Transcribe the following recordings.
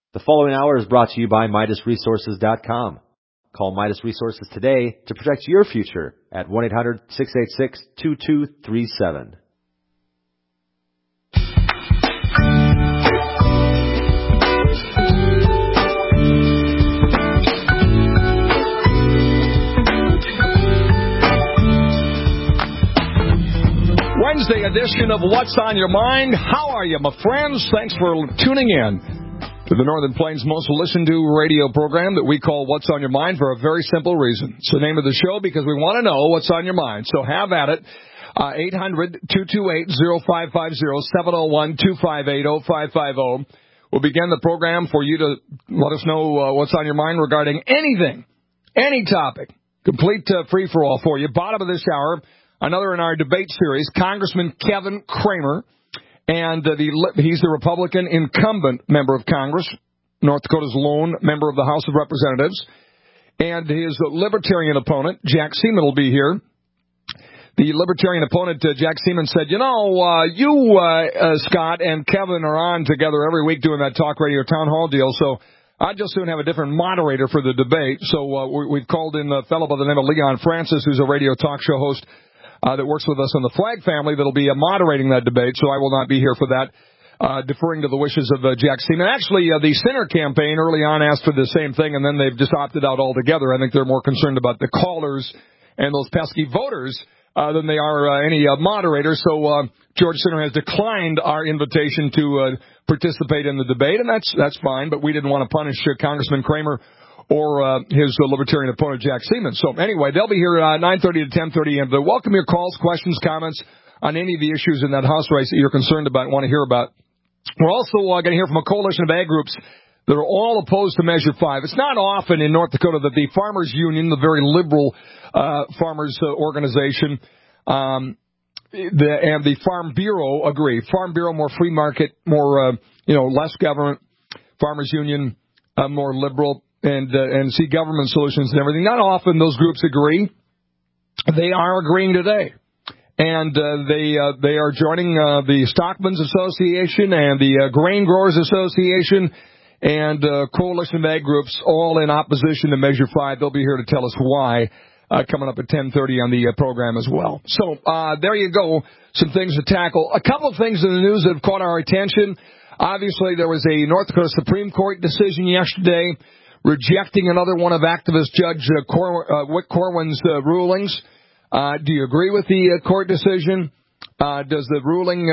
The following hour is brought to you by MidasResources.com. Call Midas Resources today to protect your future at 1-800-686-2237. Wednesday edition of What's on Your Mind. How are you, my friends? Thanks for tuning in to the Northern Plains' most listened to radio program that we call What's on Your Mind for a very simple reason. It's the name of the show because we want to know what's on your mind. So have at it. 800-228-0550, 701-258-0550. We'll begin the program for you to let us know what's on your mind regarding anything, any topic. Complete free-for-all for you. Bottom of this hour, another in our debate series, Congressman Kevin Cramer. And he's the Republican incumbent member of Congress, North Dakota's lone member of the House of Representatives. And his Libertarian opponent, Jack Seaman, will be here. The Libertarian opponent, Jack Seaman, said, Scott, and Kevin are on together every week doing that talk radio town hall deal, so I'd just soon have a different moderator for the debate. So we've called in a fellow by the name of Leon Francis, who's a radio talk show host that works with us on the Flag family that'll be moderating that debate, so I will not be here for that, deferring to the wishes of Jack Seaman. Actually, the Center campaign early on asked for the same thing, and then they've just opted out altogether. I think they're more concerned about the callers and those pesky voters than they are any moderators. So George Center has declined our invitation to participate in the debate, and that's fine, but we didn't want to punish Congressman Cramer or his Libertarian opponent, Jack Seaman. So anyway, they'll be here at 9:30 to 10:30, and welcome your calls, questions, comments on any of the issues in that House race that you're concerned about and want to hear about. We're also going to hear from a coalition of ag groups that are all opposed to Measure 5. It's not often in North Dakota that the Farmers Union, the very liberal farmers organization, and the Farm Bureau agree. Farm Bureau, more free market, more, less government. Farmers Union, more liberal. And see government solutions and everything. Not often those groups agree. They are agreeing today. And they are joining the Stockmen's Association and the Grain Growers Association and Coalition of Ag Groups, all in opposition to Measure 5. They'll be here to tell us why, coming up at 10:30 on the program as well. So there you go, some things to tackle. A couple of things in the news that have caught our attention. Obviously, there was a North Dakota Supreme Court decision yesterday rejecting another one of activist Judge Wick Corwin's rulings. Do you agree with the court decision? Does the ruling,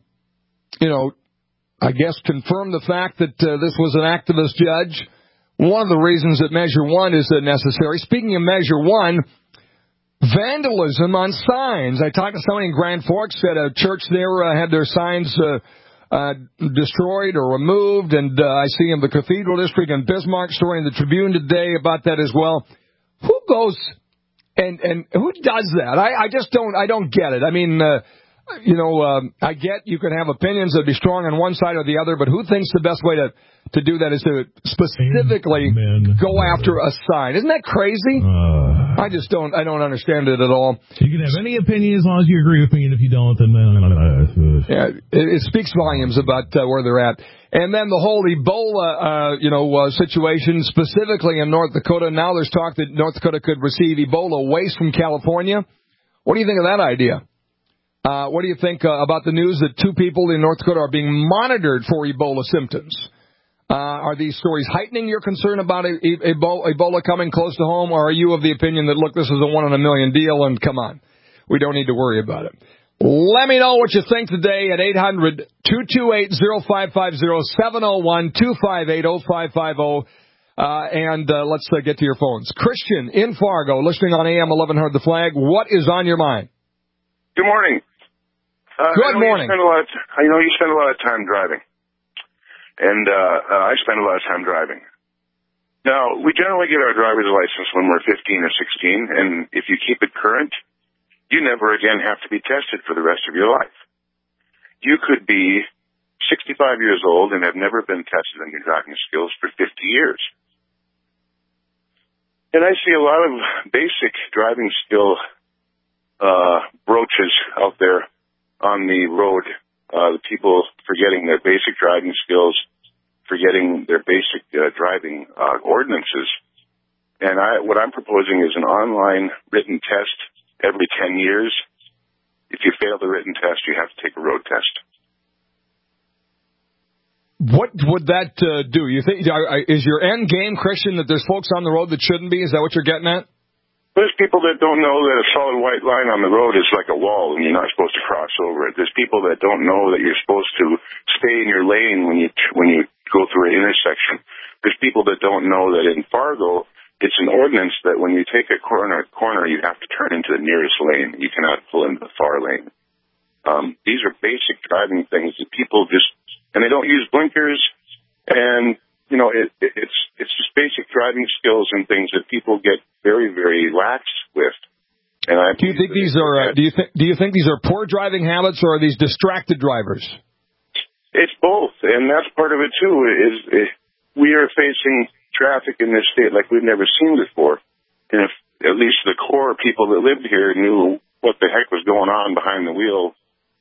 confirm the fact that this was an activist judge? One of the reasons that Measure 1 is necessary. Speaking of Measure 1, vandalism on signs. I talked to somebody in Grand Forks at a church there had their signs destroyed or removed, and I see in the Cathedral District and Bismarck story in the Tribune today about that as well. Who goes and who does that? I just don't get it. I mean, I get you can have opinions that be strong on one side or the other, but who thinks the best way to do that is to specifically go after a sign? Isn't that crazy? I don't understand it at all. You can have any opinion as long as you agree with me, and if you don't, then yeah, it speaks volumes about where they're at. And then the whole Ebola, situation, specifically in North Dakota. Now there's talk that North Dakota could receive Ebola waste from California. What do you think of that idea? What do you think about the news that 2 people in North Dakota are being monitored for Ebola symptoms? Are these stories heightening your concern about Ebola coming close to home, or are you of the opinion that, look, this is a one-in-a-million deal, and come on, we don't need to worry about it? Let me know what you think today at 800-228-0550, 701-258-0550, and let's get to your phones. Christian in Fargo, listening on AM 1100 The Flag. What is on your mind? Good morning. Good morning. I know you spend a lot of time driving, and I spend a lot of time driving. Now, we generally get our driver's license when we're 15 or 16, and if you keep it current, you never again have to be tested for the rest of your life. You could be 65 years old and have never been tested on your driving skills for 50 years. And I see a lot of basic driving skill broaches out there on the road, the people forgetting their basic driving skills forgetting their basic driving ordinances. And what I'm proposing is an online written test every 10 years. If you fail the written test, you have to take a road test. What would that do? You think is your end game, Christian, that there's folks on the road that shouldn't be? Is that what you're getting at? There's people that don't know that a solid white line on the road is like a wall and you're not supposed to cross over it. There's people that don't know that you're supposed to stay in your lane when you go through an intersection. There's people that don't know that in Fargo, it's an ordinance that when you take a corner, you have to turn into the nearest lane. You cannot pull into the far lane. These are basic driving things that people just, and they don't use blinkers, and you know, it's just basic driving skills and things that people get very, very lax with. And do you think these are do you think these are poor driving habits, or are these distracted drivers? It's both, and that's part of it too. Is we are facing traffic in this state like we've never seen before, and if at least the core people that lived here knew what the heck was going on behind the wheel,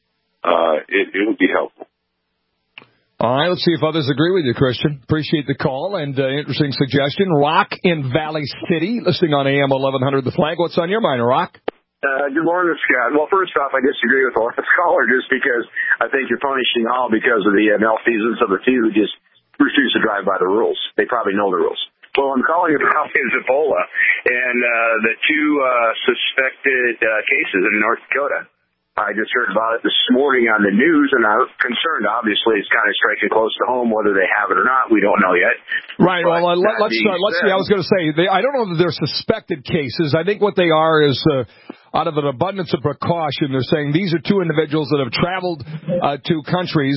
it would be helpful. All right, let's see if others agree with you, Christian. Appreciate the call and interesting suggestion. Rock in Valley City, listening on AM 1100 The Flag. What's on your mind, Rock? Good morning, Scott. Well, first off, I disagree with the last caller just because I think you're punishing all because of the malfeasance of the few who just refuse to drive by the rules. They probably know the rules. Well, I'm calling about Ebola and the two suspected cases in North Dakota. I just heard about it this morning on the news, and I'm concerned. Obviously, it's kind of striking close to home. Whether they have it or not, we don't know yet. Right. Well, let's see. I was going to say, I don't know that they're suspected cases. I think what they are is, out of an abundance of precaution, they're saying these are two individuals that have traveled to countries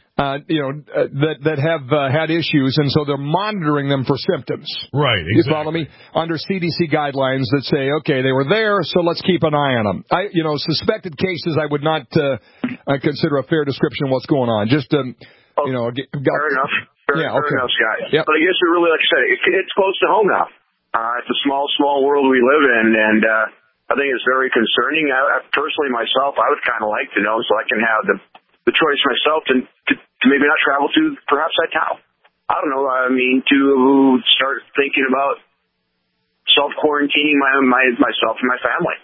that have had issues, and so they're monitoring them for symptoms. Right, exactly. You follow me? Under CDC guidelines that say, okay, they were there, so let's keep an eye on them. Suspected cases, I would not consider a fair description of what's going on. Just, fair enough. Fair enough, Scott. Yep. But I guess it really, like I said, it's close to home now. It's a small world we live in, and I think it's very concerning. Personally, myself, I would kind of like to know so I can have the choice myself to maybe not travel to perhaps that town. I don't know. I mean, to start thinking about self-quarantining myself and my family.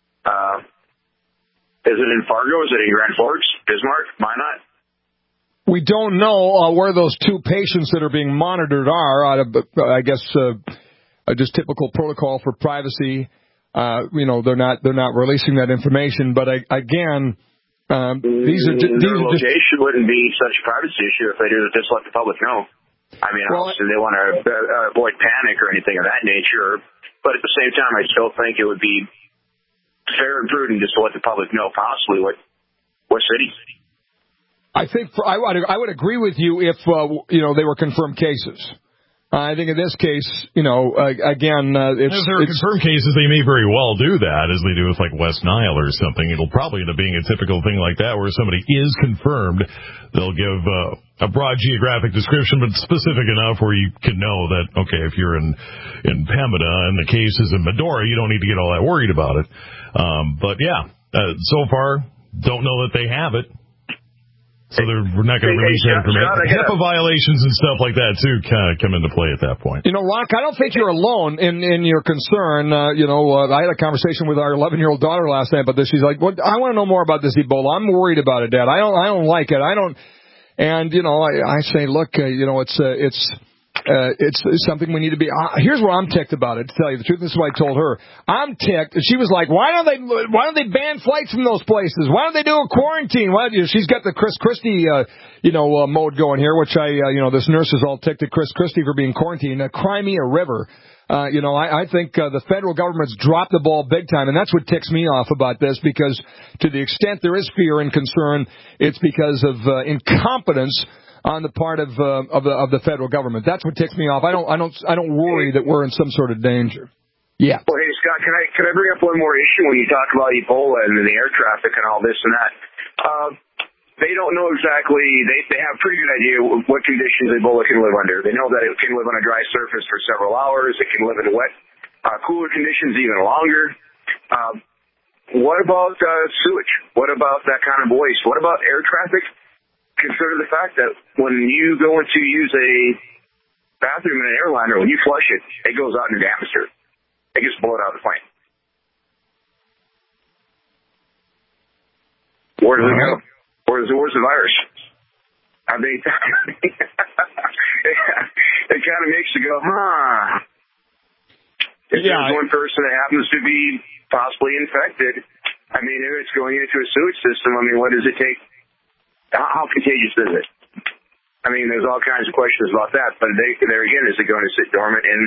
Is it in Fargo? Is it in Grand Forks? Bismarck? Minot? We don't know where those two patients that are being monitored are. Out of, I guess, just typical protocol for privacy. They're not releasing that information. But again. Their location wouldn't be such a privacy issue if they just let the public know. I mean, obviously they want to avoid panic or anything of that nature, but at the same time, I still think it would be fair and prudent just to let the public know possibly what city. I think I would agree with you if they were confirmed cases. I think in this case, again, if there are confirmed cases, they may very well do that, as they do with like West Nile or something. It'll probably end up being a typical thing like that, where somebody is confirmed, they'll give a broad geographic description, but specific enough where you can know that, okay, if you're in Pembina and the case is in Medora, you don't need to get all that worried about it. But yeah, so far, don't know that they have it. So we're not going to release that information. HIPAA violations and stuff like that, too, kind of come into play at that point. Rock, I don't think you're alone in your concern. I had a conversation with our 11-year-old daughter last night about this. She's like, I want to know more about this Ebola. I'm worried about it, Dad. I don't like it. And, I say, look, it's something we need to be. Here's where I'm ticked about it. To tell you the truth, this is what I told her. I'm ticked. She was like, "Why don't they ban flights from those places? Why don't they do a quarantine?" She's got the Chris Christie, mode going here, which this nurse is all ticked at Chris Christie for being quarantined. Crimea River. I think the federal government's dropped the ball big time, and that's what ticks me off about this. Because to the extent there is fear and concern, it's because of incompetence on the part of the federal government. That's what ticks me off. I don't worry that we're in some sort of danger. Yeah. Well, hey Scott, can I bring up one more issue when you talk about Ebola and the air traffic and all this and that? They don't know exactly. They have a pretty good idea what conditions Ebola can live under. They know that it can live on a dry surface for several hours. It can live in wet, cooler conditions even longer. What about sewage? What about that kind of waste? What about air traffic? consider the fact that when you go to use a bathroom in an airliner, when you flush it, it goes out into the atmosphere. It gets blown out of the plane. Where does it go? Where's the virus? I mean, it kind of makes you go, If there's one person that happens to be possibly infected, I mean, if it's going into a sewage system, I mean, what does it take? How contagious is it? I mean, there's all kinds of questions about that. But there again, is it going to sit dormant in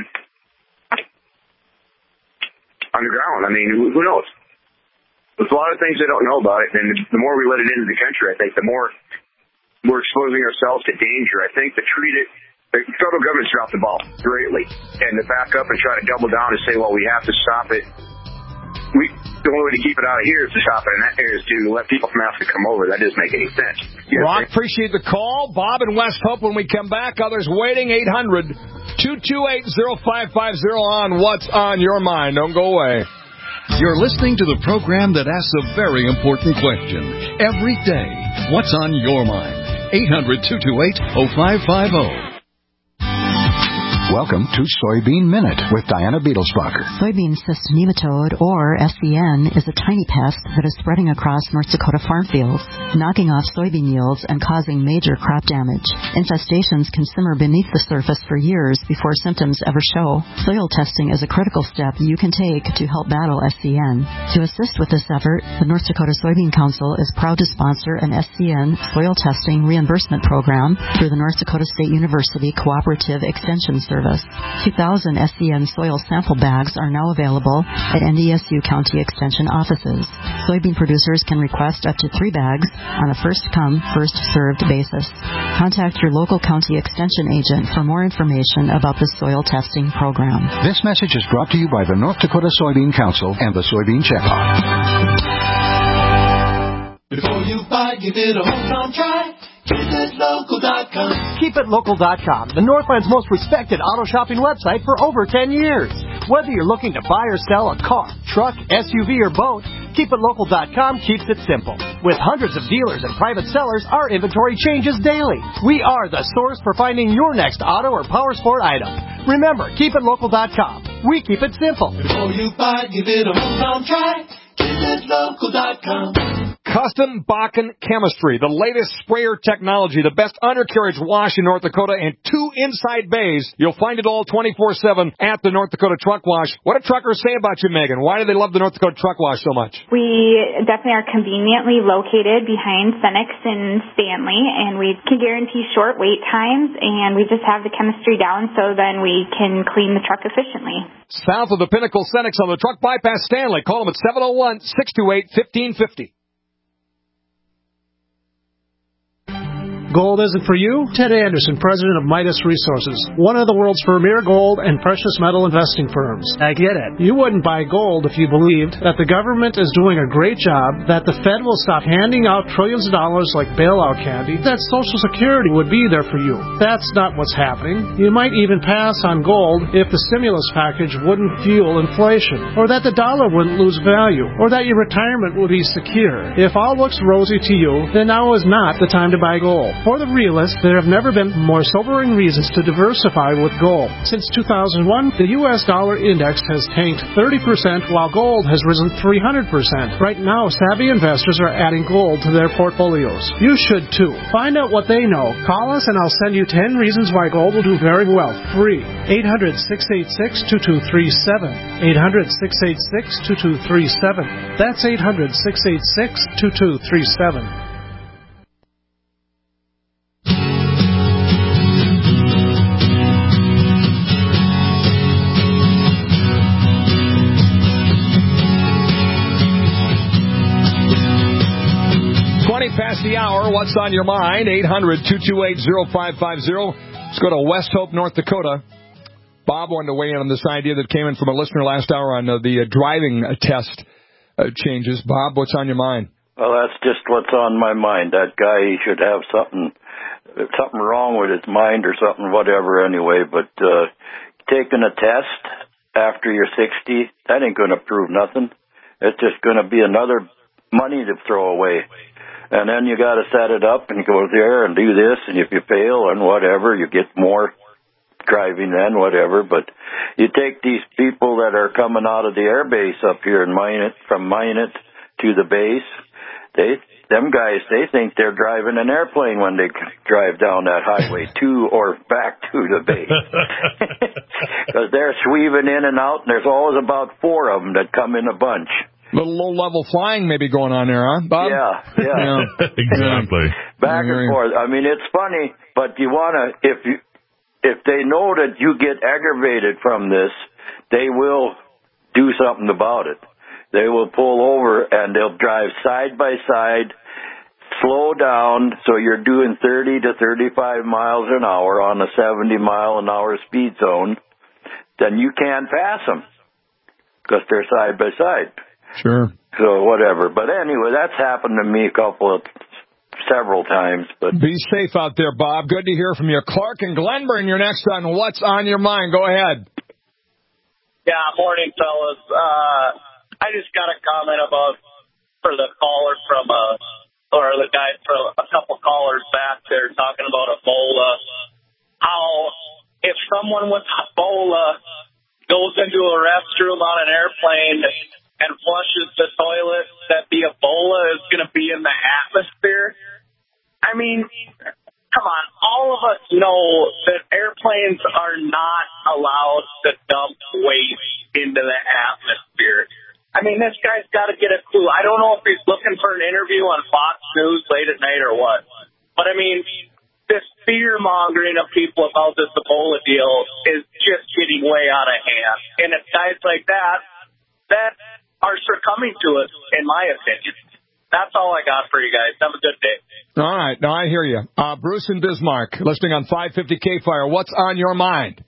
underground? I mean, who knows? There's a lot of things they don't know about it, and the more we let it into the country, I think the more we're exposing ourselves to danger. I think the federal government's dropped the ball greatly, and to back up and try to double down and say, well, we have to stop it. The only way to keep it out of here is to stop it, and that is to let people from Africa come over. That doesn't make any sense. Rock, appreciate the call. Bob in West Hope, when we come back, others waiting, 800-228-0550 on What's on Your Mind. Don't go away. You're listening to the program that asks a very important question every day. What's on your mind? 800-228-0550. Welcome to Soybean Minute with Diana Beetlesbacher. Soybean cyst nematode, or SCN, is a tiny pest that is spreading across North Dakota farm fields, knocking off soybean yields and causing major crop damage. Infestations can simmer beneath the surface for years before symptoms ever show. Soil testing is a critical step you can take to help battle SCN. To assist with this effort, the North Dakota Soybean Council is proud to sponsor an SCN soil testing reimbursement program through the North Dakota State University Cooperative Extension Service. 2,000 SCN soil sample bags are now available at NDSU County Extension offices. Soybean producers can request up to 3 bags on a first-come, first-served basis. Contact your local county extension agent for more information about the soil testing program. This message is brought to you by the North Dakota Soybean Council and the Soybean Checkoff. Before you buy, give it a hometown try. KeepItLocal.com. KeepItLocal.com, the Northland's most respected auto shopping website for over 10 years. Whether you're looking to buy or sell a car, truck, SUV, or boat, KeepItLocal.com keeps it simple. With hundreds of dealers and private sellers, our inventory changes daily. We are the source for finding your next auto or power sport item. Remember, KeepItLocal.com. We keep it simple. Before you buy, give it a hometown try. KeepItLocal.com. Custom Bakken Chemistry, the latest sprayer technology, the best undercarriage wash in North Dakota, and 2 inside bays. You'll find it all 24/7 at the North Dakota Truck Wash. What do truckers say about you, Megan? Why do they love the North Dakota Truck Wash so much? We definitely are conveniently located behind Cenex and Stanley, and we can guarantee short wait times, and we just have the chemistry down so then we can clean the truck efficiently. South of the Pinnacle Cenex on the Truck Bypass Stanley. Call them at 701-628-1550. Gold isn't for you? Ted Anderson, president of Midas Resources, one of the world's premier gold and precious metal investing firms. I get it. You wouldn't buy gold if you believed that the government is doing a great job, that the Fed will stop handing out trillions of dollars like bailout candy, that Social Security would be there for you. That's not what's happening. You might even pass on gold if the stimulus package wouldn't fuel inflation, or that the dollar wouldn't lose value, or that your retirement would be secure. If all looks rosy to you, then now is not the time to buy gold. For the realist, there have never been more sobering reasons to diversify with gold. Since 2001, the U.S. dollar index has tanked 30%, while gold has risen 300%. Right now, savvy investors are adding gold to their portfolios. You should too. Find out what they know. Call us and I'll send you 10 reasons why gold will do very well. Free. 800-686-2237. 800-686-2237. That's 800-686-2237. Past the hour, what's on your mind? 800-228-0550. Let's go to West Hope, North Dakota. Bob wanted to weigh in on this idea that came in from a listener last hour on the driving test changes. Bob, what's on your mind? Well, that's just what's on my mind. That guy, he should have something wrong with his mind or something, whatever anyway. But taking a test after you're 60, that ain't going to prove nothing. It's just going to be another money to throw away. And then you got to set it up and you go there and do this, and if you fail and whatever, you get more driving then, whatever. But you take these people that are coming out of the air base up here in Minot, from Minot to the base, them guys, they think they're driving an airplane when they drive down that highway to or back to the base. Because they're sweaving in and out, and there's always about 4 of them that come in a bunch. Little low-level flying maybe going on there, huh, Bob? Yeah. Exactly. Back and forth. I mean, it's funny, but you want to, if they know that you get aggravated from this, they will do something about it. They will pull over and they'll drive side by side, slow down, so you're doing 30 to 35 miles an hour on a 70-mile-an-hour speed zone. Then you can't pass them because they're side by side. Sure. So whatever. But anyway, that's happened to me several times. But be safe out there, Bob. Good to hear from you. Clark and Glenburn, you're next on What's on Your Mind. Go ahead. Yeah, morning, fellas. I just got a comment for the caller or the guy from a couple callers back there talking about Ebola. How if someone with Ebola goes into a restroom on an airplane and flushes the toilet, that the Ebola is going to be in the atmosphere? I mean, come on. All of us know that airplanes are not allowed to dump waste into the atmosphere. I mean, this guy's got to get a clue. I don't know if he's looking for an interview on Fox News late at night or what. But, I mean, this fear-mongering of people about this Ebola deal is just getting way out of hand. And if guys like that are succumbing to it, in my opinion. That's all I got for you guys. Have a good day. All right. No, I hear you. Bruce in Bismarck, listening on 550 K-Fire. What's on your mind?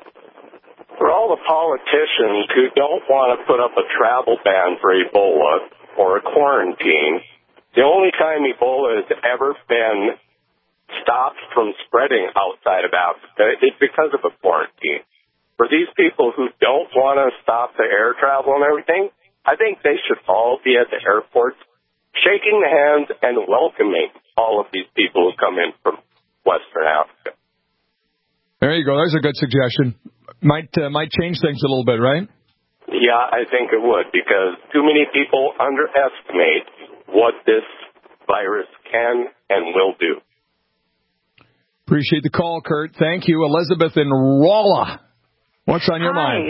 For all the politicians who don't want to put up a travel ban for Ebola or a quarantine, the only time Ebola has ever been stopped from spreading outside of Africa is because of a quarantine. For these people who don't want to stop the air travel and everything, I think they should all be at the airports shaking the hands and welcoming all of these people who come in from Western Africa. There you go. There's a good suggestion. Might change things a little bit, right? Yeah, I think it would, because too many people underestimate what this virus can and will do. Appreciate the call, Kurt. Thank you. Elizabeth in Rolla. What's on your mind?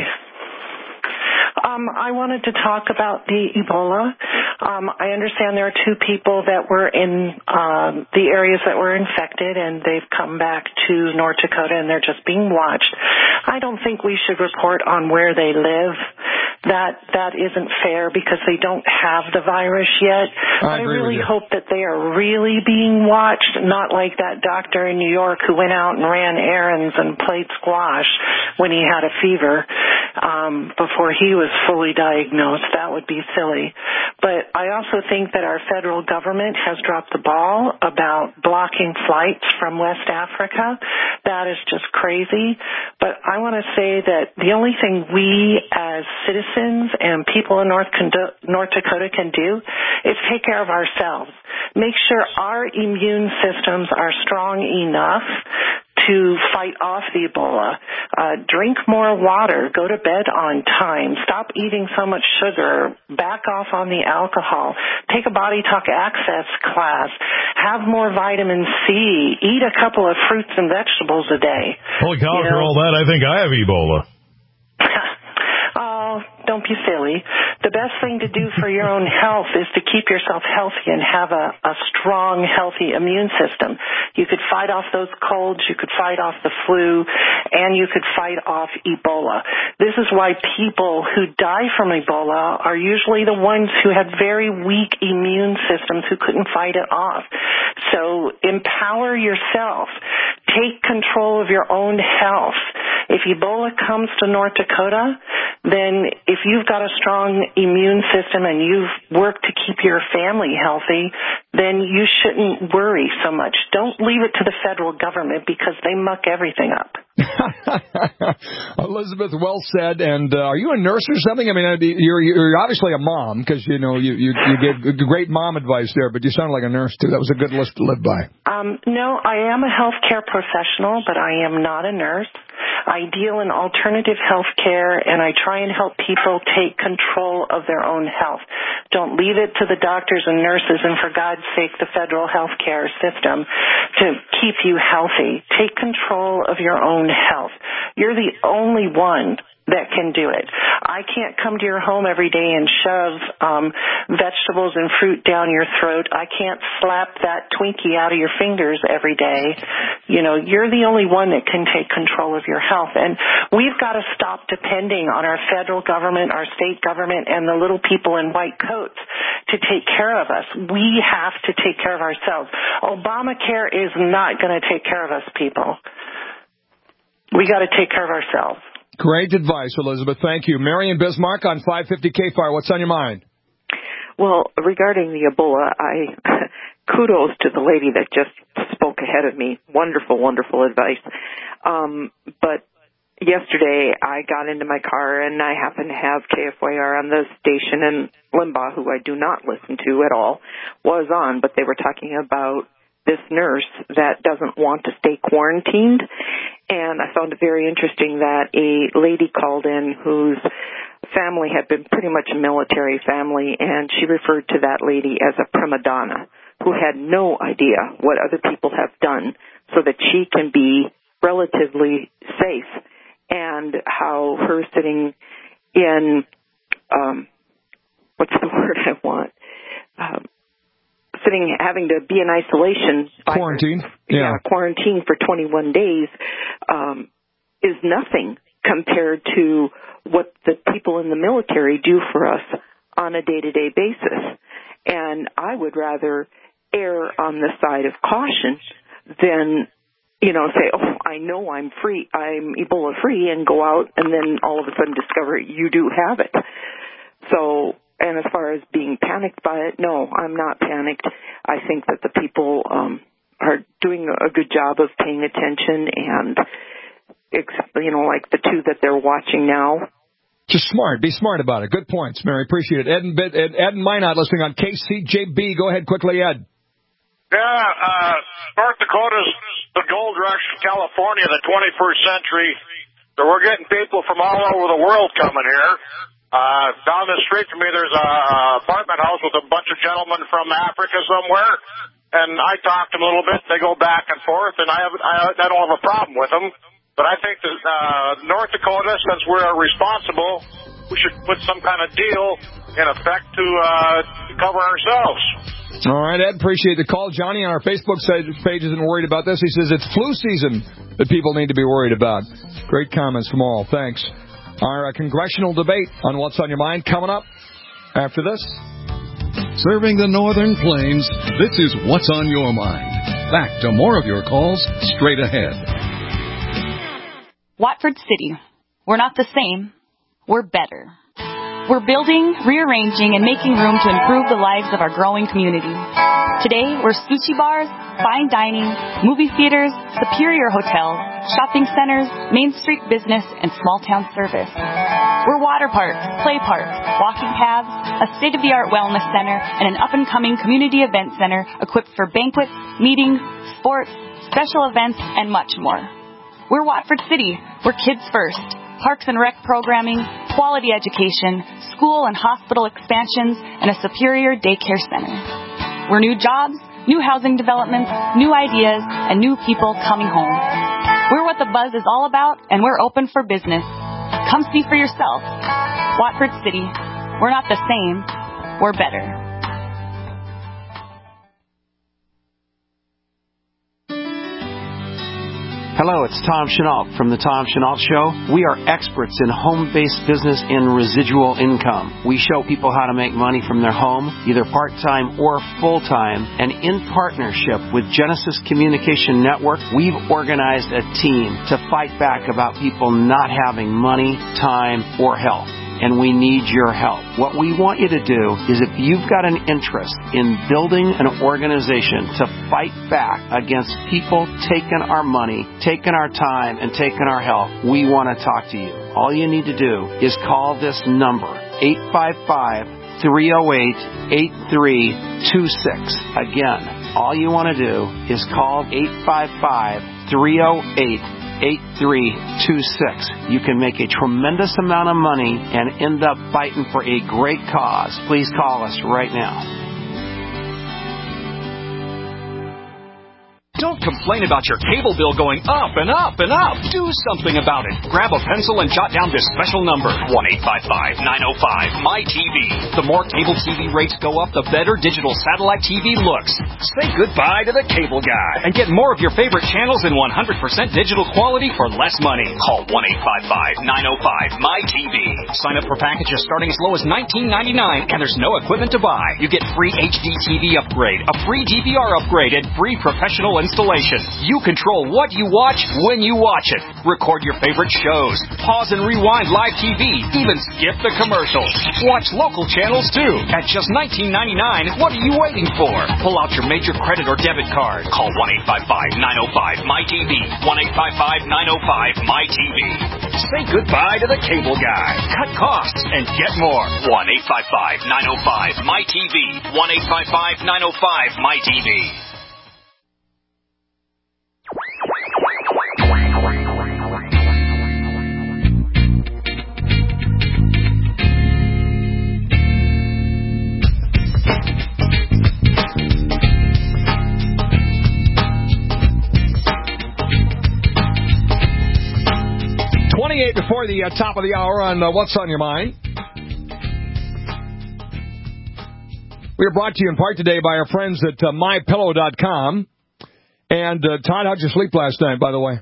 I wanted to talk about the Ebola. I understand there are 2 people that were in the areas that were infected, and they've come back to North Dakota, and they're just being watched. I don't think we should report on where they live. That isn't fair because they don't have the virus yet. But I really hope that they are really being watched, not like that doctor in New York who went out and ran errands and played squash when he had a fever before he was fully diagnosed. That would be silly. But I also think that our federal government has dropped the ball about blocking flights from West Africa. That is just crazy. But I want to say that the only thing we as citizens and people in North Dakota can do is take care of ourselves. Make sure our immune systems are strong enough to fight off the Ebola. Drink more water. Go to bed on time. Stop eating so much sugar. Back off on the alcohol. Take a Body Talk Access class. Have more vitamin C. Eat a couple of fruits and vegetables a day. Holy cow, for all that, I think I have Ebola. Oh, don't be silly. The best thing to do for your own health is to keep yourself healthy and have a strong, healthy immune system. You could fight off those colds, you could fight off the flu, and you could fight off Ebola. This is why people who die from Ebola are usually the ones who had very weak immune systems who couldn't fight it off. So empower yourself. Take control of your own health. If Ebola comes to North Dakota, then if you've got a strong immune system and you've worked to keep your family healthy, then you shouldn't worry so much. Don't leave it to the federal government because they muck everything up. Elizabeth, well said. And are you a nurse or something? I mean, you're obviously a mom because you gave great mom advice there, but you sound like a nurse too. That was a good list to live by. No, I am a healthcare professional, but I am not a nurse. I deal in alternative health care, and I try and help people take control of their own health. Don't leave it to the doctors and nurses and, for God's sake, the federal health care system to keep you healthy. Take control of your own health. You're the only one that can do it. I can't come to your home every day and shove vegetables and fruit down your throat. I can't slap that Twinkie out of your fingers every day. You know, you're the only one that can take control of your health. And we've got to stop depending on our federal government, our state government, and the little people in white coats to take care of us. We have to take care of ourselves. Obamacare is not going to take care of us, people. We got to take care of ourselves. Great advice, Elizabeth. Thank you. Marion Bismarck on 550 KFire. What's on your mind? Well, regarding the Ebola, kudos to the lady that just spoke ahead of me. Wonderful, wonderful advice. But yesterday I got into my car and I happened to have KFYR on the station, and Limbaugh, who I do not listen to at all, was on, but they were talking about this nurse that doesn't want to stay quarantined. And I found it very interesting that a lady called in whose family had been pretty much a military family, and she referred to that lady as a prima donna who had no idea what other people have done so that she can be relatively safe, and how her sitting in, what's the word I want? Having to be in isolation. Quarantine. Quarantine for 21 days is nothing compared to what the people in the military do for us on a day-to-day basis. And I would rather err on the side of caution than, say, oh, I know I'm free, I'm Ebola-free, and go out and then all of a sudden discover you do have it. So... And as far as being panicked by it, no, I'm not panicked. I think that the people are doing a good job of paying attention, and, like the two that they're watching now. Just smart. Be smart about it. Good points, Mary. Appreciate it. Ed and Minot listening on KCJB. Go ahead quickly, Ed. Yeah, North Dakota's the gold rush of California, the 21st century. So we're getting people from all over the world coming here. Down the street from me, there's a apartment house with a bunch of gentlemen from Africa somewhere, and I talk to them a little bit. They go back and forth, and I don't have a problem with them. But I think that North Dakota, since we're responsible, we should put some kind of deal in effect to cover ourselves. All right, Ed, appreciate the call. Johnny on our Facebook page isn't worried about this. He says it's flu season that people need to be worried about. Great comments from all. Thanks. Our congressional debate on What's on Your Mind coming up after this. Serving the Northern Plains, this is What's on Your Mind. Back to more of your calls straight ahead. Watford City. We're not the same. We're better. We're building, rearranging, and making room to improve the lives of our growing community. Today, we're sushi bars, fine dining, movie theaters, superior hotels, shopping centers, Main Street business, and small-town service. We're water parks, play parks, walking paths, a state-of-the-art wellness center, and an up-and-coming community event center equipped for banquets, meetings, sports, special events, and much more. We're Watford City. We're kids first. Parks and rec programming, quality education, school and hospital expansions, and a superior daycare center. We're new jobs, new housing developments, new ideas, and new people coming home. We're what the buzz is all about, and we're open for business. Come see for yourself. Watford City. We're not the same. We're better. Hello, it's Tom Chenault from The Tom Chenault Show. We are experts in home-based business and residual income. We show people how to make money from their home, either part-time or full-time. And in partnership with Genesis Communication Network, we've organized a team to fight back about people not having money, time, or health. and we need your help. What we want you to do is if you've got an interest in building an organization to fight back against people taking our money, taking our time, and taking our help, we want to talk to you. All you need to do is call this number, 855-308-8326. Again, all you want to do is call 855-308-8326. You can make a tremendous amount of money and end up fighting for a great cause. Please call us right now. Don't complain about your cable bill going up and up and up. Do something about it. Grab a pencil and jot down this special number, 1-855-905-MY-TV. The more cable TV rates go up, the better digital satellite TV looks. Say goodbye to the cable guy and get more of your favorite channels in 100% digital quality for less money. Call 1-855-905-MY-TV. Sign up for packages starting as low as $19.99, and there's no equipment to buy. You get free HD TV upgrade, a free DVR upgrade, and free professional installation. You control what you watch when you watch it. Record your favorite shows. Pause and rewind live TV. Even skip the commercials. Watch local channels too. At just $19.99, what are you waiting for? Pull out your major credit or debit card. Call 1-855-905-MY-TV. 1-855-905-MY-TV. Say goodbye to the cable guy. Cut costs and get more. 1-855-905-MY-TV. 1-855-905-MY-TV. 28 before the top of the hour on What's on Your Mind. We are brought to you in part today by our friends at MyPillow.com. And, Todd, how'd you sleep last night, by the way?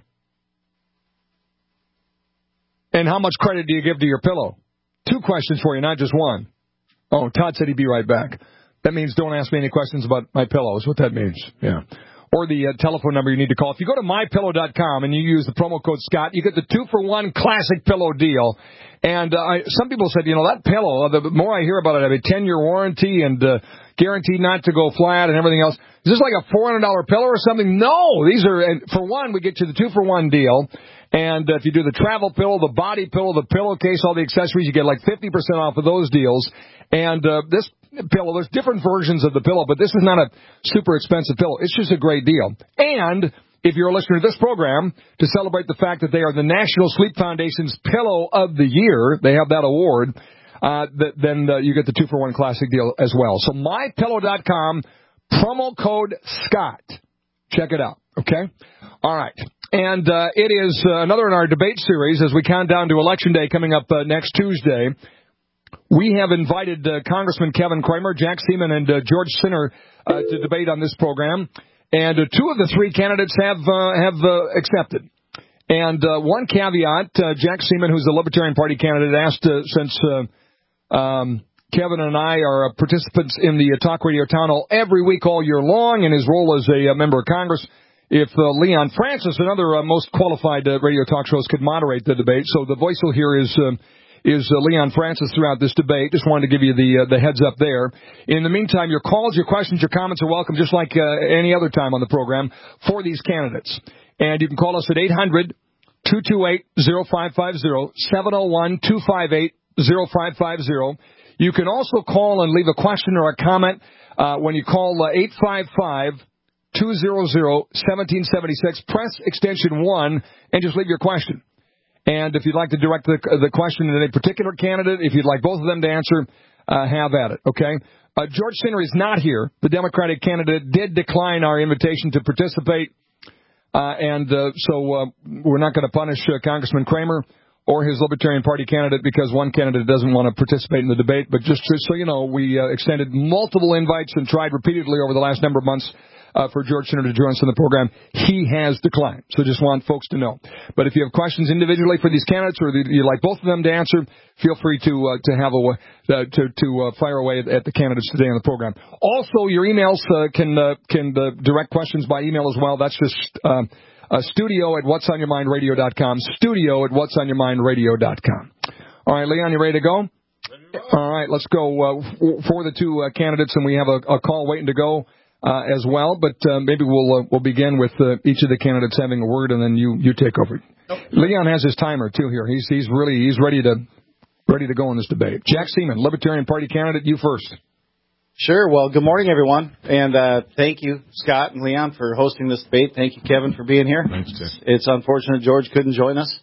And how much credit do you give to your pillow? 2 questions for you, not just one. Oh, Todd said he'd be right back. That means don't ask me any questions about my pillow is what that means. Yeah. Or the telephone number you need to call. If you go to MyPillow.com and you use the promo code Scott, you get the 2-for-1 classic pillow deal. And some people said, that pillow, the more I hear about it, I have a 10-year warranty and guaranteed not to go flat and everything else. Is this like a $400 pillow or something? No. These are, and for one, we get you the 2-for-1 deal. And if you do the travel pillow, the body pillow, the pillowcase, all the accessories, you get like 50% off of those deals. And this pillow, there's different versions of the pillow, but this is not a super expensive pillow. It's just a great deal. And if you're a listener to this program, to celebrate the fact that they are the National Sleep Foundation's Pillow of the Year, they have that award, then you get the 2-for-1 classic deal as well. So MyPillow.com, promo code Scott. Check it out, okay? All right. And it is another in our debate series as we count down to Election Day coming up next Tuesday. We have invited Congressman Kevin Cramer, Jack Seaman, and George Sinner to debate on this program. And 2 of the 3 candidates have accepted. And one caveat, Jack Seaman, who's the Libertarian Party candidate, asked since Kevin and I are participants in the Talk Radio Town Hall every week all year long in his role as a member of Congress, if Leon Francis, another most qualified radio talk shows, could moderate the debate. So the voice you'll hear is Leon Francis throughout this debate. Just wanted to give you the heads up there. In the meantime, your calls, your questions, your comments are welcome, just like any other time on the program, for these candidates. And you can call us at 800-228-0550, 701-258-0550. You can also call and leave a question or a comment when you call 855-200-1776. Press extension 1 and just leave your question. And if you'd like to direct the question at a particular candidate, if you'd like both of them to answer, have at it, okay? George Sinner is not here. The Democratic candidate did decline our invitation to participate, so we're not going to punish Congressman Cramer or his Libertarian Party candidate because one candidate doesn't want to participate in the debate. But just so you know, we extended multiple invites and tried repeatedly over the last number of months for George Sinner to join us on the program. He has declined. So just want folks to know. But if you have questions individually for these candidates or you'd like both of them to answer, feel free to fire away at the candidates today on the program. Also, your emails can direct questions by email as well. That's just studio@whatsonyourmindradio.com. Studio@whatsonyourmindradio.com. All right, Leon, you ready to go? All right, let's go for the two candidates, and we have a call waiting to go as well. But maybe we'll begin with each of the candidates having a word, and then you take over. Leon has his timer too here. He's ready to go in this debate. Jack Seaman, Libertarian Party candidate, you first. Sure. Well, good morning, everyone, and thank you, Scott and Leon, for hosting this debate. Thank you, Kevin, for being here. Thanks, Jack. It's unfortunate George couldn't join us.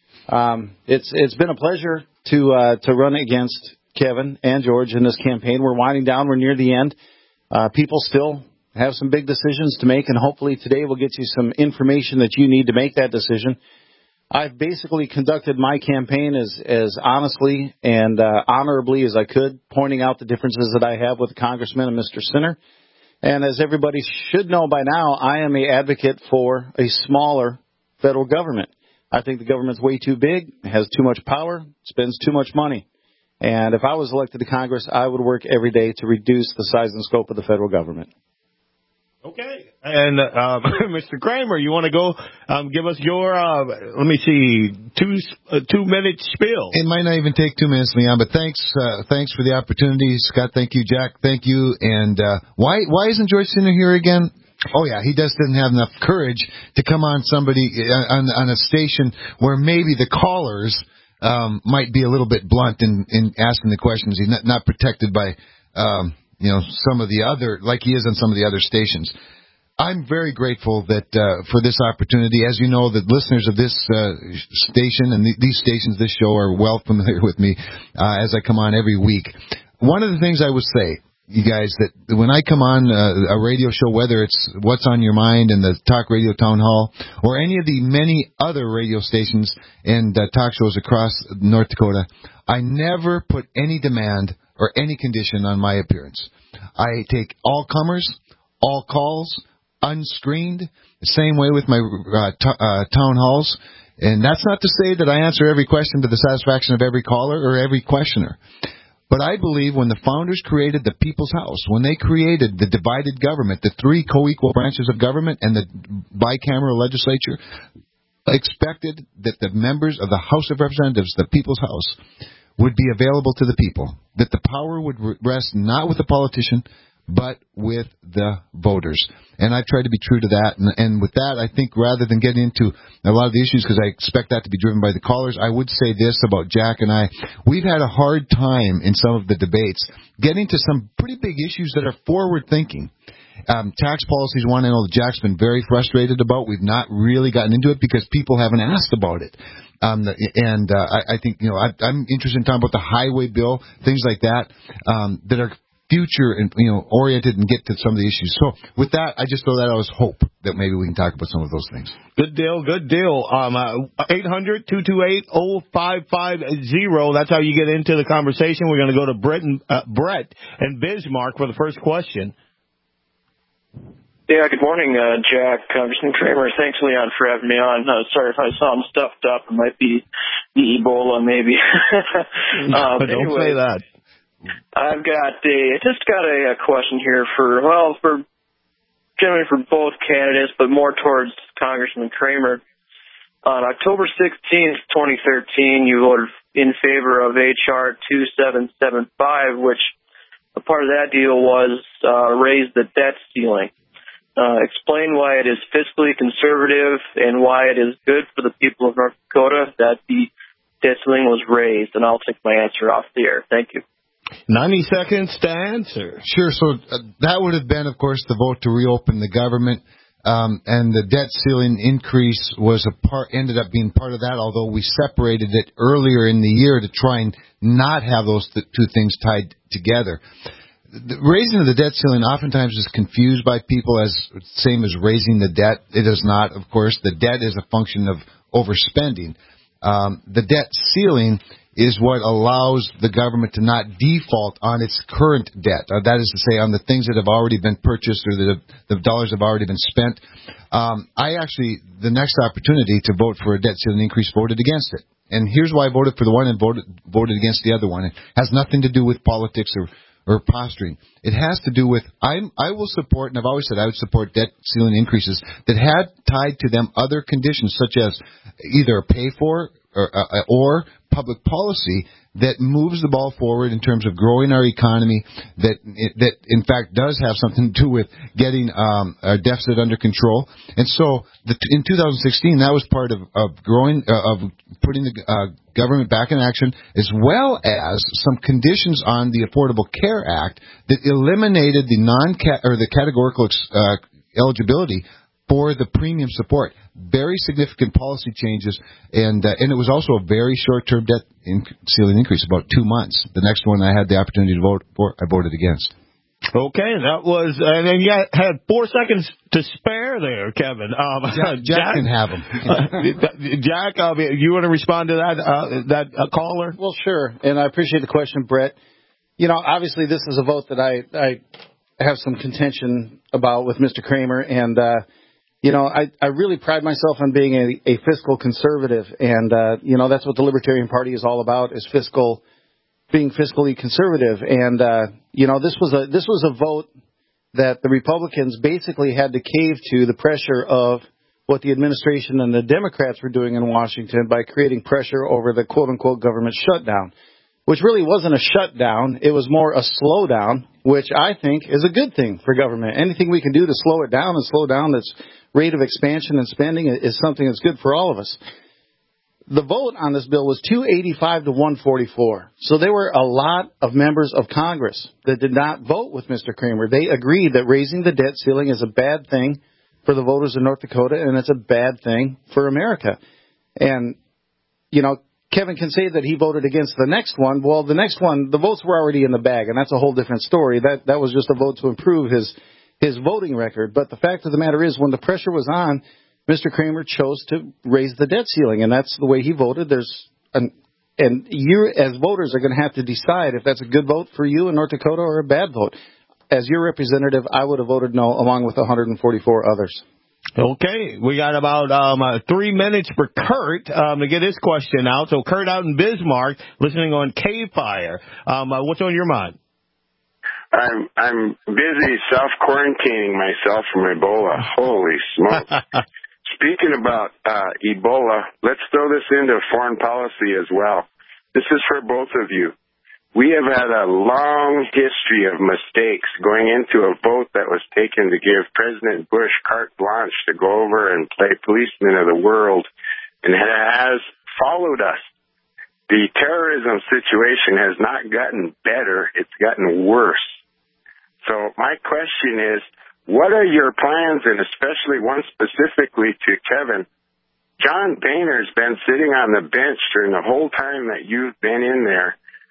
It's been a pleasure to run against Kevin and George in this campaign. We're winding down. We're near the end. People still have some big decisions to make, and hopefully today we'll get you some information that you need to make that decision. I've basically conducted my campaign as honestly and honorably as I could, pointing out the differences that I have with the Congressman and Mr. Sinner. And as everybody should know by now, I am an advocate for a smaller federal government. I think the government's way too big, has too much power, spends too much money. And if I was elected to Congress, I would work every day to reduce the size and scope of the federal government. Okay. And Mr. Kramer, you want to go give us your, let me see, 2-minute spiel? It might not even take 2 minutes, Leon, but thanks for the opportunity. Scott, thank you. Jack, thank you. And why isn't George Sinner here again? Oh, yeah, he just didn't have enough courage to come on on a station where maybe the callers might be a little bit blunt in asking the questions. He's not protected by some of the other, like he is on some of the other stations. I'm very grateful that for this opportunity. As you know, the listeners of this station and these stations, this show, are well familiar with me as I come on every week. One of the things I would say, you guys, that when I come on a radio show, whether it's What's on Your Mind and the Talk Radio Town Hall, or any of the many other radio stations and talk shows across North Dakota, I never put any demand or any condition on my appearance. I take all comers, all calls, unscreened, the same way with my town halls. And that's not to say that I answer every question to the satisfaction of every caller or every questioner. But I believe when the founders created the People's House, when they created the divided government, the three co-equal branches of government and the bicameral legislature, expected that the members of the House of Representatives, the People's House, would be available to the people, that the power would rest not with the politician, but with the voters. And I've tried to be true to that. And with that, I think rather than getting into a lot of the issues, because I expect that to be driven by the callers, I would say this about Jack and I. We've had a hard time in some of the debates getting to some pretty big issues that are forward-thinking. Tax policy is one I know that Jack's been very frustrated about. We've not really gotten into it because people haven't asked about it. I think, I'm interested in talking about the highway bill, things like that, that are future and oriented and get to some of the issues. So with that, I just throw that out as hope that maybe we can talk about some of those things. Good deal. 800-228-0550. That's how you get into the conversation. We're going to go to Brett and Bismarck for the first question. Yeah, good morning, Jack, Congressman Kramer. Thanks, Leon, for having me on. Sorry if I sound stuffed up. It might be the Ebola, maybe. Don't say that. I've got a question here for generally for both candidates, but more towards Congressman Kramer. On October 16th, 2013, you voted in favor of H.R. 2775, which a part of that deal was raise the debt ceiling. Explain why it is fiscally conservative and why it is good for the people of North Dakota that the debt ceiling was raised, and I'll take my answer off the air. Thank you. 90 seconds to answer. Sure. So that would have been, of course, the vote to reopen the government, and the debt ceiling increase ended up being part of that, although we separated it earlier in the year to try and not have those two things tied together. The raising of the debt ceiling oftentimes is confused by people as same as raising the debt. It is not, of course. The debt is a function of overspending. The debt ceiling is what allows the government to not default on its current debt. That is to say, on the things that have already been purchased or the dollars have already been spent. I actually, the next opportunity to vote for a debt ceiling increase, voted against it. And here's why I voted for the one and voted against the other one. It has nothing to do with politics or posturing. It has to do with, I will support, and I've always said I would support debt ceiling increases that had tied to them other conditions, such as either pay for or public policy that moves the ball forward in terms of growing our economy, that in fact does have something to do with getting our deficit under control. And so in 2016, that was part of putting the government back in action, as well as some conditions on the Affordable Care Act that eliminated the categorical eligibility for the premium support. Very significant policy changes, and it was also a very short-term debt ceiling increase, about 2 months. The next one I had the opportunity to vote for, I voted against. Okay, that was, and then you had 4 seconds to spare there, Kevin. Jack can have them. Jack, you want to respond to that caller? Well, sure, and I appreciate the question, Brett. You know, obviously this is a vote that I have some contention about with Mr. Kramer, and you know, I really pride myself on being a fiscal conservative, and you know, that's what the Libertarian Party is all about, is being fiscally conservative. And you know, this was a vote that the Republicans basically had to cave to the pressure of what the administration and the Democrats were doing in Washington by creating pressure over the quote-unquote government shutdown, which really wasn't a shutdown. It was more a slowdown, which I think is a good thing for government. Anything we can do to slow it down and slow down this rate of expansion and spending is something that's good for all of us. The vote on this bill was 285 to 144. So there were a lot of members of Congress that did not vote with Mr. Kramer. They agreed that raising the debt ceiling is a bad thing for the voters of North Dakota, and it's a bad thing for America. And, you know, Kevin can say that he voted against the next one. Well, the next one, the votes were already in the bag, and that's a whole different story. That was just a vote to improve his voting record. But the fact of the matter is, when the pressure was on, Mr. Kramer chose to raise the debt ceiling, and that's the way he voted. And you, as voters, are going to have to decide if that's a good vote for you in North Dakota or a bad vote. As your representative, I would have voted no, along with 144 others. Okay, we got about 3 minutes for Kurt to get his question out. So Kurt out in Bismarck, listening on K-Fire. What's on your mind? I'm busy self-quarantining myself from Ebola. Holy smoke. Speaking about Ebola, let's throw this into foreign policy as well. This is for both of you. We have had a long history of mistakes going into a vote that was taken to give President Bush carte blanche to go over and play policeman of the world, and it has followed us. The terrorism situation has not gotten better, it's gotten worse. So my question is, what are your plans, and especially one specifically to Kevin? John Boehner's been sitting on the bench during the whole time that you've been in there.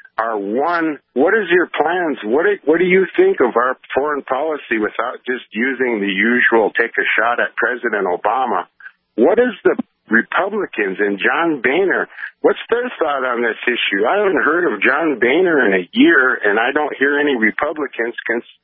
What is your plans? What do you think of our foreign policy without just using the usual take a shot at President Obama? What is the Republicans and John Boehner, what's their thought on this issue? I haven't heard of John Boehner in a year, and I don't hear any Republicans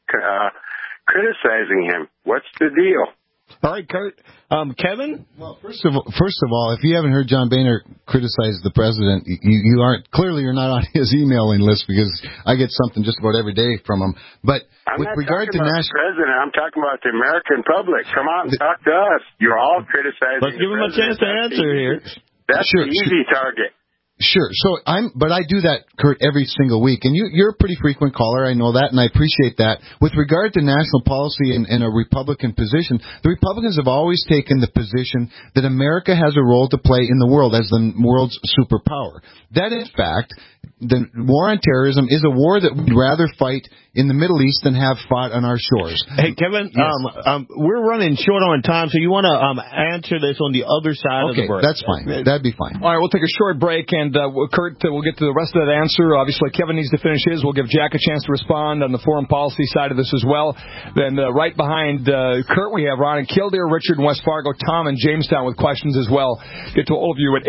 criticizing him. What's the deal? All right, Kurt. Kevin? Well, first of all, if you haven't heard John Boehner criticize the president, you're not on his emailing list, because I get something just about every day from him. But with regard to national president, I'm talking about the American public. Come on, talk to us. You're all criticizing. Let's give him a chance to answer here. That's the easy target. Sure. So but I do that, Kurt, every single week. And you're a pretty frequent caller. I know that, and I appreciate that. With regard to national policy and a Republican position, the Republicans have always taken the position that America has a role to play in the world as the world's superpower. That, in fact, the war on terrorism is a war that we'd rather fight in the Middle East than have fought on our shores. Hey, Kevin, yes. We're running short on time, so you want to answer this on the other side of the break. That's fine. That'd be fine. All right, we'll take a short break, and Kurt, we'll get to the rest of that answer. Obviously, Kevin needs to finish his. We'll give Jack a chance to respond on the foreign policy side of this as well. Then right behind Kurt, we have Ron in Killdeer, Richard in West Fargo, Tom in Jamestown with questions as well. Get to all of you at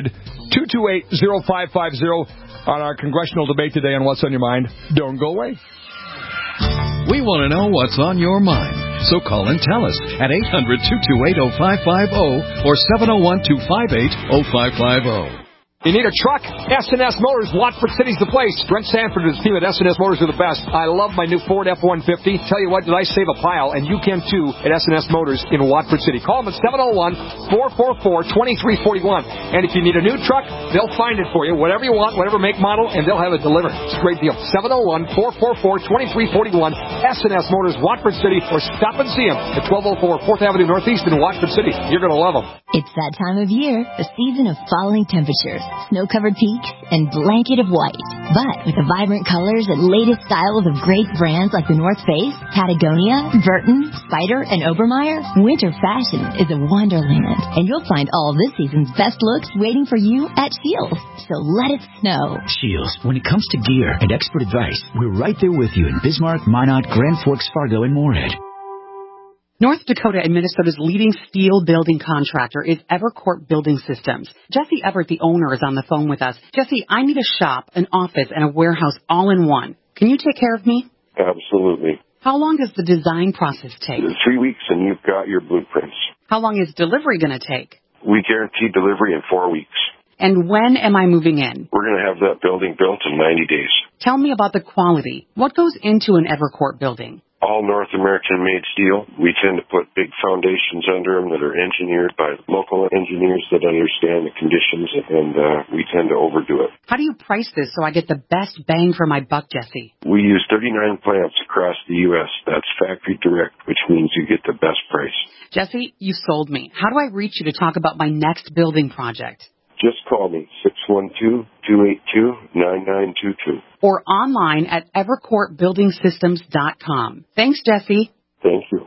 800-228-0550 on our congressional debate today on What's on Your Mind. Don't go away. We want to know what's on your mind. So call and tell us at 800-228-0550 or 701-258-0550. You need a truck? S&S Motors, Watford City's the place. Brent Sanford and his team at S&S Motors are the best. I love my new Ford F-150. Tell you what, did I save a pile? And you can too at S&S Motors in Watford City. Call them at 701-444-2341. And if you need a new truck, they'll find it for you. Whatever you want, whatever make, model, and they'll have it delivered. It's a great deal. 701-444-2341. S&S Motors, Watford City, or stop and see them at 1204 4th Avenue Northeast in Watford City. You're going to love them. It's that time of year, a season of falling temperatures, snow-covered peaks, and blanket of white. But with the vibrant colors and latest styles of great brands like the North Face, Patagonia, Burton, Spyder, and Obermeyer, winter fashion is a wonderland. And you'll find all of this season's best looks waiting for you at Scheels. So let it snow. Scheels, when it comes to gear and expert advice, we're right there with you in Bismarck, Minot, Grand Forks, Fargo, and Moorhead. North Dakota and Minnesota's leading steel building contractor is Evercourt Building Systems. Jesse Everett, the owner, is on the phone with us. Jesse, I need a shop, an office, and a warehouse all in one. Can you take care of me? Absolutely. How long does the design process take? 3 weeks and you've got your blueprints. How long is delivery going to take? We guarantee delivery in 4 weeks. And when am I moving in? We're going to have that building built in 90 days. Tell me about the quality. What goes into an Evercourt building? All North American-made steel. We tend to put big foundations under them that are engineered by local engineers that understand the conditions, and we tend to overdo it. How do you price this so I get the best bang for my buck, Jesse? We use 39 plants across the U.S. That's factory direct, which means you get the best price. Jesse, you sold me. How do I reach you to talk about my next building project? Just call me, 612-282-9922. Or online at evercourtbuildingsystems.com. Thanks, Jesse. Thank you.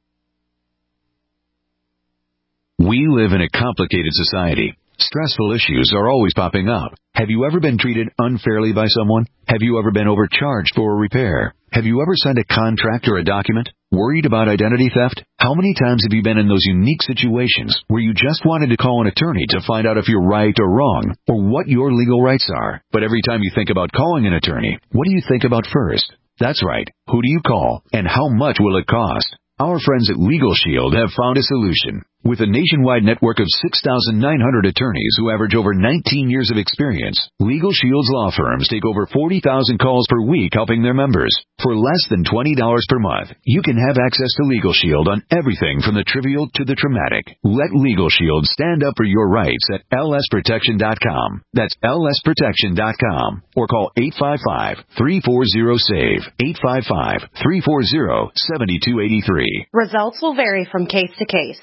We live in a complicated society. Stressful issues are always popping up. Have you ever been treated unfairly by someone? Have you ever been overcharged for a repair? Have you ever signed a contract or a document? Worried about identity theft? How many times have you been in those unique situations where you just wanted to call an attorney to find out if you're right or wrong, or what your legal rights are? But every time you think about calling an attorney, what do you think about first? That's right. Who do you call, and how much will it cost? Our friends at Legal Shield have found a solution. With a nationwide network of 6,900 attorneys who average over 19 years of experience, Legal Shield's law firms take over 40,000 calls per week helping their members. For less than $20 per month, you can have access to Legal Shield on everything from the trivial to the traumatic. Let Legal Shield stand up for your rights at lsprotection.com. That's lsprotection.com. Or call 855-340-SAVE. 855-340-7283. Results will vary from case to case.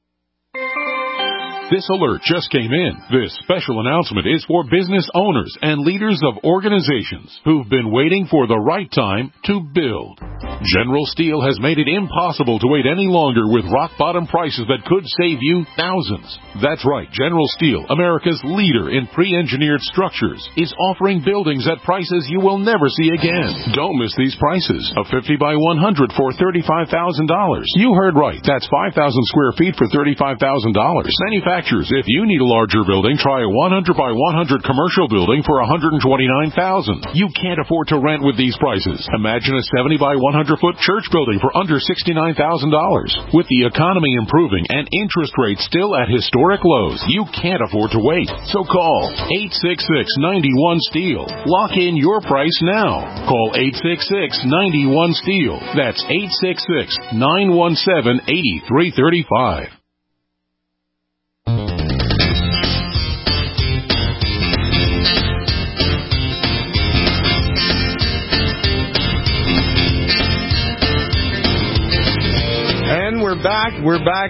This alert just came in. This special announcement is for business owners and leaders of organizations who've been waiting for the right time to build. General Steel has made it impossible to wait any longer with rock-bottom prices that could save you thousands. That's right, General Steel, America's leader in pre-engineered structures, is offering buildings at prices you will never see again. Don't miss these prices. A 50 by 100 for $35,000. You heard right. That's 5,000 square feet for $35,000. Manufacturers, if you need a larger building, try a 100 by 100 commercial building for $129,000. You can't afford to rent with these prices. Imagine a 70 by 100-foot church building for under $69,000. With the economy improving and interest rates still at historic lows, you can't afford to wait. So call 866-91-STEEL. Lock in your price now. Call 866-91-STEEL. That's 866-917-8335. We're back.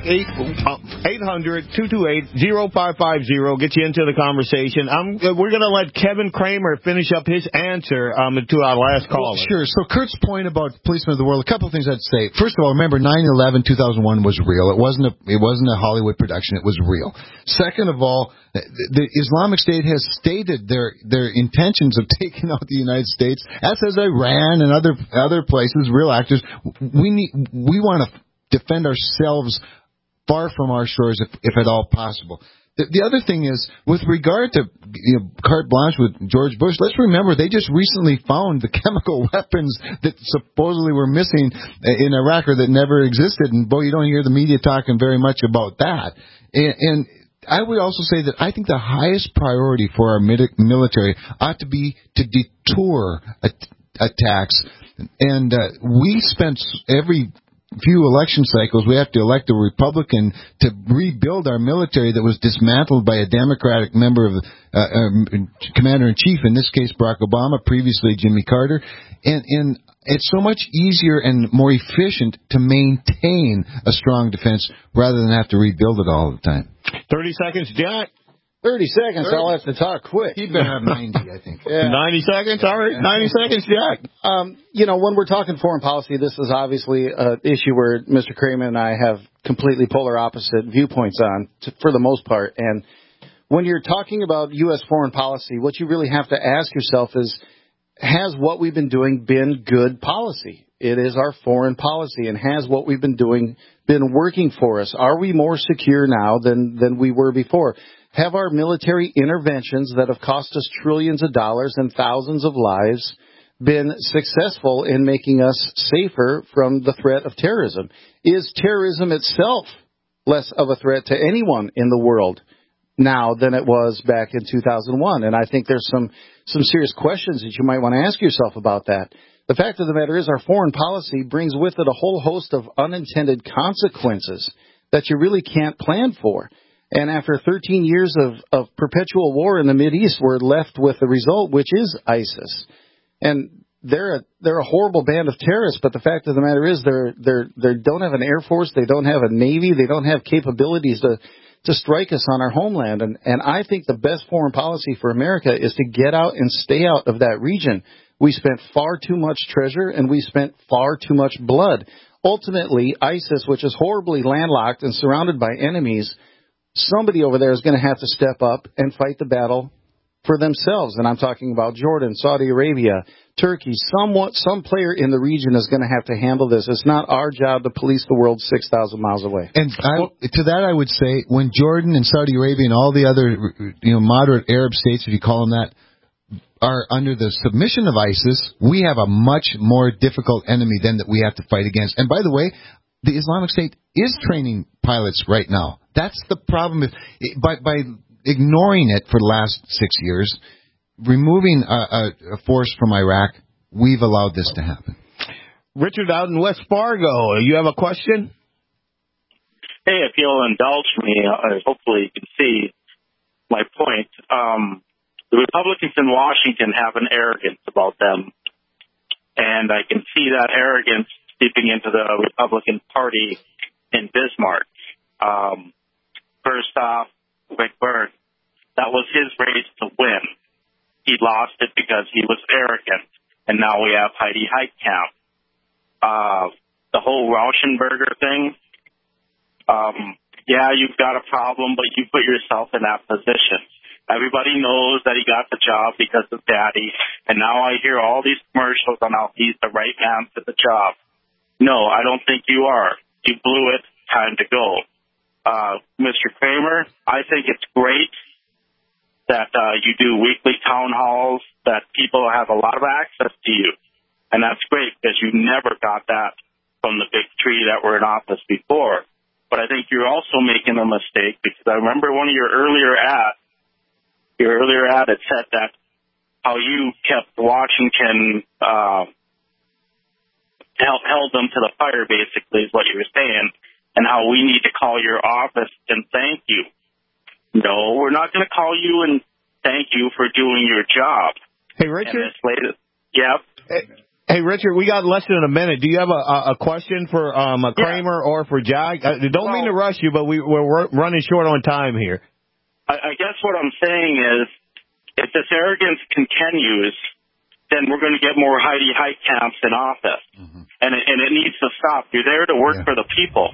800-228-0550. Get you into the conversation. We're going to let Kevin Kramer finish up his answer to our last caller. Well, sure. So Kurt's point about Policemen of the World, a couple of things I'd say. First of all, remember 9/11/2001 was real. It wasn't a Hollywood production. It was real. Second of all, the Islamic State has stated their intentions of taking out the United States, as has Iran and other places, real actors. We want to defend ourselves far from our shores, if at all possible. The other thing is, with regard to carte blanche with George Bush, let's remember they just recently found the chemical weapons that supposedly were missing in Iraq or that never existed. And boy, you don't hear the media talking very much about that. And I would also say that I think the highest priority for our military ought to be to deter attacks. And we spent every few election cycles, we have to elect a Republican to rebuild our military that was dismantled by a Democratic member of Commander-in-Chief, in this case Barack Obama, previously Jimmy Carter. And it's so much easier and more efficient to maintain a strong defense rather than have to rebuild it all the time. 30 seconds, Jack. 30 seconds. I'll have to talk quick. He better have 90, I think. Yeah. 90 seconds? All right. 90 seconds, Jack. When we're talking foreign policy, this is obviously an issue where Mr. Kramer and I have completely polar opposite viewpoints on, for the most part. And when you're talking about U.S. foreign policy, what you really have to ask yourself is, has what we've been doing been good policy? It is our foreign policy, and has what we've been doing been working for us? Are we more secure now than we were before? Have our military interventions that have cost us trillions of dollars and thousands of lives been successful in making us safer from the threat of terrorism? Is terrorism itself less of a threat to anyone in the world now than it was back in 2001? And I think there's some serious questions that you might want to ask yourself about that. The fact of the matter is, our foreign policy brings with it a whole host of unintended consequences that you really can't plan for. And after 13 years of perpetual war in the Mideast, we're left with the result, which is ISIS. And they're a horrible band of terrorists, but the fact of the matter is they don't have an air force, they don't have a navy, they don't have capabilities to strike us on our homeland. And I think the best foreign policy for America is to get out and stay out of that region. We spent far too much treasure and we spent far too much blood. Ultimately, ISIS, which is horribly landlocked and surrounded by enemies, somebody over there is going to have to step up and fight the battle for themselves. And I'm talking about Jordan, Saudi Arabia, Turkey. Some player in the region is going to have to handle this. It's not our job to police the world 6,000 miles away. And to that I would say, when Jordan and Saudi Arabia and all the other moderate Arab states, if you call them that, are under the submission of ISIS, we have a much more difficult enemy than that we have to fight against. And by the way, the Islamic State is training pilots right now. That's the problem. By ignoring it for the last 6 years, removing a force from Iraq, we've allowed this to happen. Richard out in West Fargo, you have a question? Hey, if you'll indulge me, hopefully you can see my point. The Republicans in Washington have an arrogance about them, and I can see that arrogance seeping into the Republican Party in Bismarck. First off, Wickburn, that was his race to win. He lost it because he was arrogant, and now we have Heidi Heitkamp. The whole Rauschenberger thing, yeah, you've got a problem, but you put yourself in that position. Everybody knows that he got the job because of Daddy, and now I hear all these commercials on how he's the right man for the job. No, I don't think you are. You blew it. Time to go. Mr. Kramer, I think it's great that you do weekly town halls, that people have a lot of access to you. And that's great because you never got that from the big three that were in office before. But I think you're also making a mistake because I remember one of your earlier ads had said that how you kept Washington, held them to the fire, basically, is what you were saying, and how we need to call your office and thank you. No, we're not going to call you and thank you for doing your job. Hey, Richard? Yep. Hey, Richard, we got less than a minute. Do you have a question for Kramer or for Jack? Don't mean to rush you, but we're running short on time here. I guess what I'm saying is, if this arrogance continues, then we're going to get more Heidi Heitkamps in office. Mm-hmm. And it needs to stop. You're there to work for the people.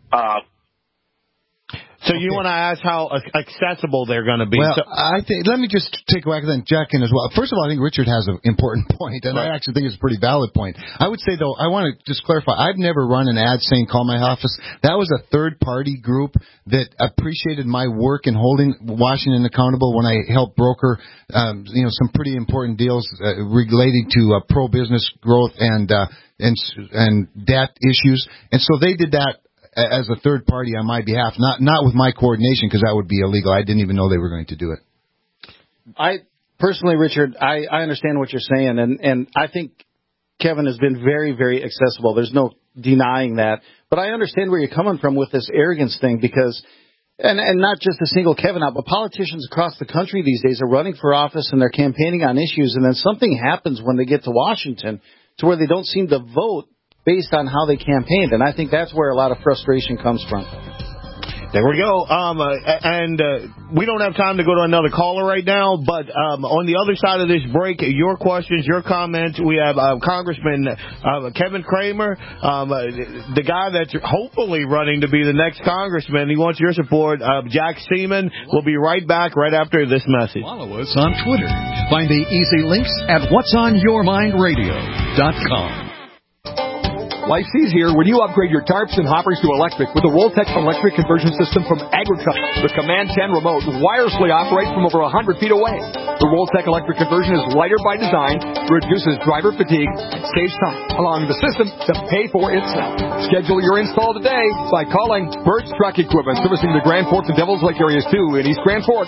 So you want to ask how accessible they're going to be? Well, I think, let me just take a whack at that, Jack in as well. First of all, I think Richard has an important point, and I actually think it's a pretty valid point. I would say, though, I want to just clarify, I've never run an ad saying call my office. That was a third-party group that appreciated my work in holding Washington accountable when I helped broker some pretty important deals relating to pro-business growth and debt issues. And so they did that as a third party on my behalf, not with my coordination, because that would be illegal. I didn't even know they were going to do it. I personally, Richard, I understand what you're saying, and I think Kevin has been very, very accessible. There's no denying that. But I understand where you're coming from with this arrogance thing, because, and not just a single Kevin out, but politicians across the country these days are running for office and they're campaigning on issues, and then something happens when they get to Washington to where they don't seem to vote based on how they campaigned. And I think that's where a lot of frustration comes from. There we go. We don't have time to go to another caller right now, but on the other side of this break, your questions, your comments, we have Congressman Kevin Cramer, the guy that's hopefully running to be the next congressman. He wants your support. Jack Seaman. We'll be right back right after this message. Follow us on Twitter. Find the easy links at whatsonyourmindradio.com. Life's easier when you upgrade your tarps and hoppers to electric with the Roltec electric conversion system from Agriculture. The Command 10 remote wirelessly operates from over 100 feet away. The Roltec electric conversion is lighter by design, reduces driver fatigue, and saves time, allowing the system to pay for itself. Schedule your install today by calling Birch Truck Equipment, servicing the Grand Forks and Devils Lake areas too in East Grand Forks,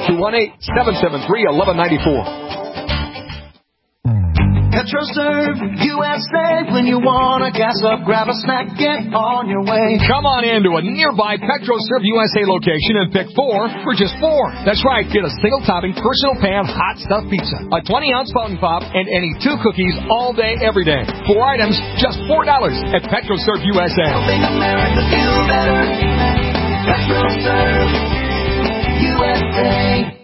218-773-1194. PetroServe USA. When you want to gas up, grab a snack, get on your way. Come on in to a nearby PetroServe USA location and pick 4 for just $4. That's right, get a single topping personal pan hot stuffed pizza, a 20-ounce fountain pop, and any 2 cookies all day, every day. 4 items, just $4 at PetroServe USA. Helping America feel better. PetroServe USA.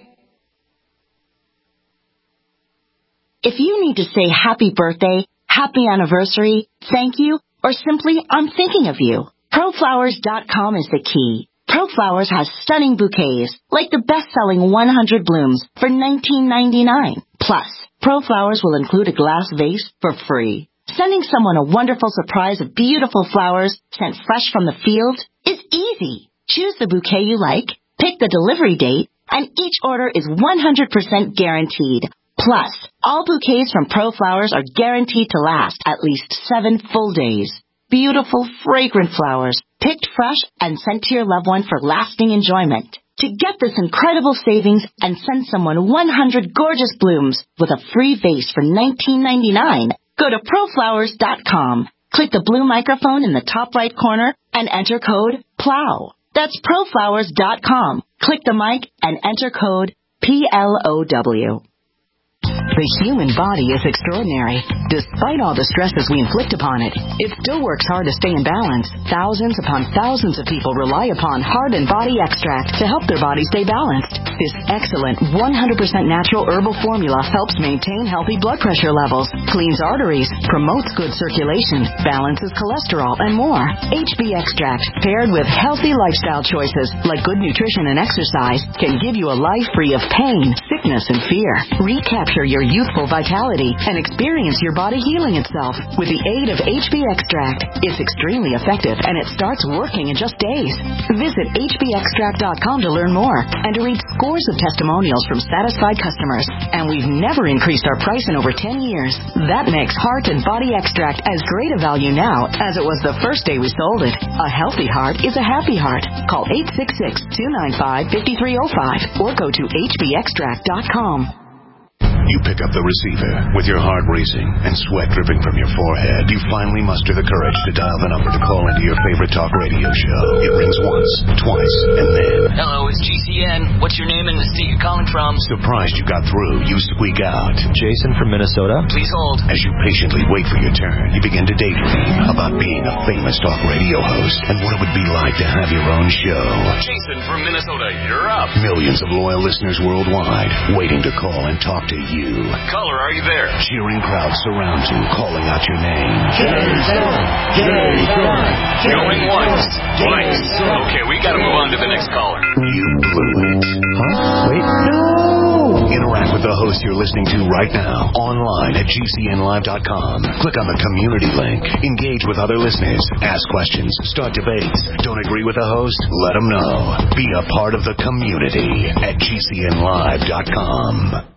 If you need to say happy birthday, happy anniversary, thank you, or simply I'm thinking of you, ProFlowers.com is the key. ProFlowers has stunning bouquets, like the best-selling 100 blooms for $19.99. Plus, ProFlowers will include a glass vase for free. Sending someone a wonderful surprise of beautiful flowers sent fresh from the field is easy. Choose the bouquet you like, pick the delivery date, and each order is 100% guaranteed. Plus, all bouquets from ProFlowers are guaranteed to last at least 7 full days. Beautiful, fragrant flowers, picked fresh and sent to your loved one for lasting enjoyment. To get this incredible savings and send someone 100 gorgeous blooms with a free vase for $19.99, go to ProFlowers.com. Click the blue microphone in the top right corner and enter code PLOW. That's ProFlowers.com. Click the mic and enter code PLOW. The human body is extraordinary. Despite all the stresses we inflict upon it, it still works hard to stay in balance. Thousands upon thousands of people rely upon Heart and Body Extract to help their body stay balanced. This excellent 100% natural herbal formula helps maintain healthy blood pressure levels, cleans arteries, promotes good circulation, balances cholesterol, and more. HB Extract, paired with healthy lifestyle choices like good nutrition and exercise, can give you a life free of pain, sickness, and fear. Recapture your youthful vitality and experience your body healing itself with the aid of HB Extract. It's extremely effective and it starts working in just days. Visit hbextract.com to learn more and to read scores of testimonials from satisfied customers. And we've never increased our price in over 10 years. That makes Heart and Body Extract as great a value now as it was the first day we sold it. A healthy heart is a happy heart. Call 866-295-5305 or go to hbextract.com. You pick up the receiver with your heart racing and sweat dripping from your forehead. You finally muster the courage to dial the number to call into your favorite talk radio show. It rings once, twice, and then... Hello, it's GCN. What's your name and the state you're calling from? Surprised you got through, you squeak out. Jason from Minnesota. Please hold. As you patiently wait for your turn, you begin to daydream about being a famous talk radio host and what it would be like to have your own show. Jason from Minnesota, you're up. Millions of loyal listeners worldwide waiting to call and talk to you. Caller, are you there? Cheering crowds surround you, calling out your name. Jason! Jason! Going once, twice. Okay, we gotta move on to the next caller. You blew it. Huh? Wait. No! Interact with the host you're listening to right now, online at GCNlive.com. Click on the community link. Engage with other listeners. Ask questions. Start debates. Don't agree with the host? Let them know. Be a part of the community at GCNlive.com.